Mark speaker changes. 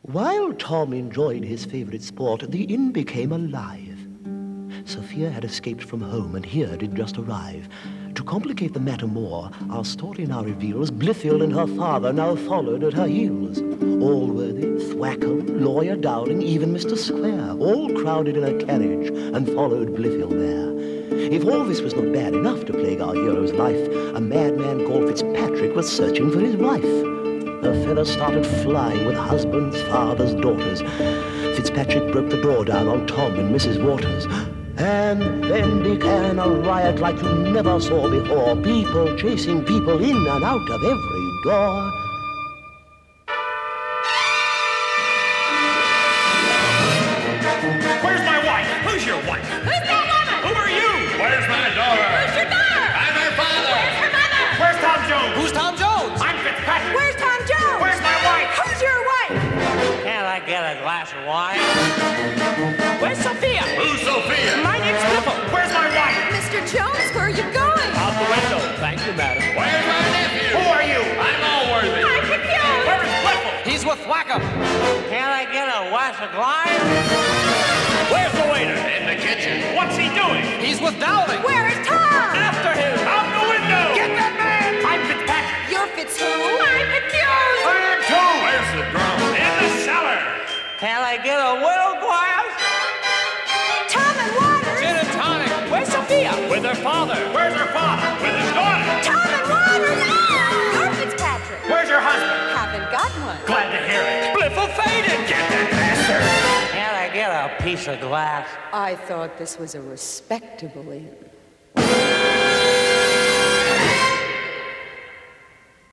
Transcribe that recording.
Speaker 1: While Tom enjoyed his favorite sport, the inn became alive. Sophia had escaped from home and here did just arrive. To complicate the matter more, our story now reveals Blifil and her father now followed at her heels. Allworthy, Thwackum, Lawyer Dowling, even Mr. Square, all crowded in a carriage and followed Blifil there. If all this was not bad enough to plague our hero's life, a madman called Fitzpatrick was searching for his wife. The feathers started flying with husbands, fathers, daughters. Fitzpatrick broke the door down on Tom and Mrs. Waters. And then began a riot like you never saw before. People chasing people in and out of every door.
Speaker 2: Where's my wife? Who's your wife?
Speaker 3: Who's that woman?
Speaker 2: Who are you?
Speaker 4: Where's my daughter?
Speaker 3: Who's your daughter?
Speaker 4: I'm her father.
Speaker 3: Where's her mother?
Speaker 2: Where's Tom Jones?
Speaker 4: Who's Tom Jones?
Speaker 2: I'm Fitzpatrick.
Speaker 3: Where's Tom Jones?
Speaker 2: Where's my wife?
Speaker 3: Who's your wife?
Speaker 5: Can't I get a glass of wine?
Speaker 3: Where's Sophia?
Speaker 4: Who's Sophia?
Speaker 3: My name's Blifil.
Speaker 2: Where's my wife?
Speaker 3: Mr. Jones, where are you going?
Speaker 5: Out the window. Thank you, madam.
Speaker 4: Where's my nephew?
Speaker 2: Who are you?
Speaker 4: I'm Allworthy.
Speaker 3: I'm confused.
Speaker 2: Where is Blifil?
Speaker 4: He's with Thwackum.
Speaker 5: Can't I get a glass of wine?
Speaker 2: Where's the waiter?
Speaker 4: In the kitchen.
Speaker 2: What's he doing?
Speaker 4: He's with Dowling.
Speaker 3: Where is Tom?
Speaker 2: After him! Out the window! Get that man! I'm Fitzpatrick!
Speaker 3: You're Fitz who? I'm confused.
Speaker 2: I am too!
Speaker 4: Where's the drum?
Speaker 2: In the cellar!
Speaker 5: Can't I get a willow glass?
Speaker 3: Tom and Waters.
Speaker 4: Gin and tonic.
Speaker 3: Where's Sophia?
Speaker 2: With her father! Where's her father? With his daughter!
Speaker 3: Tom and Waters. You're Fitzpatrick.
Speaker 2: Where's your husband?
Speaker 3: Haven't got one.
Speaker 2: Glad to hear it. Blifil faded! Get that bastard!
Speaker 5: Can't I get a piece of glass?
Speaker 3: I thought this was a respectable inn.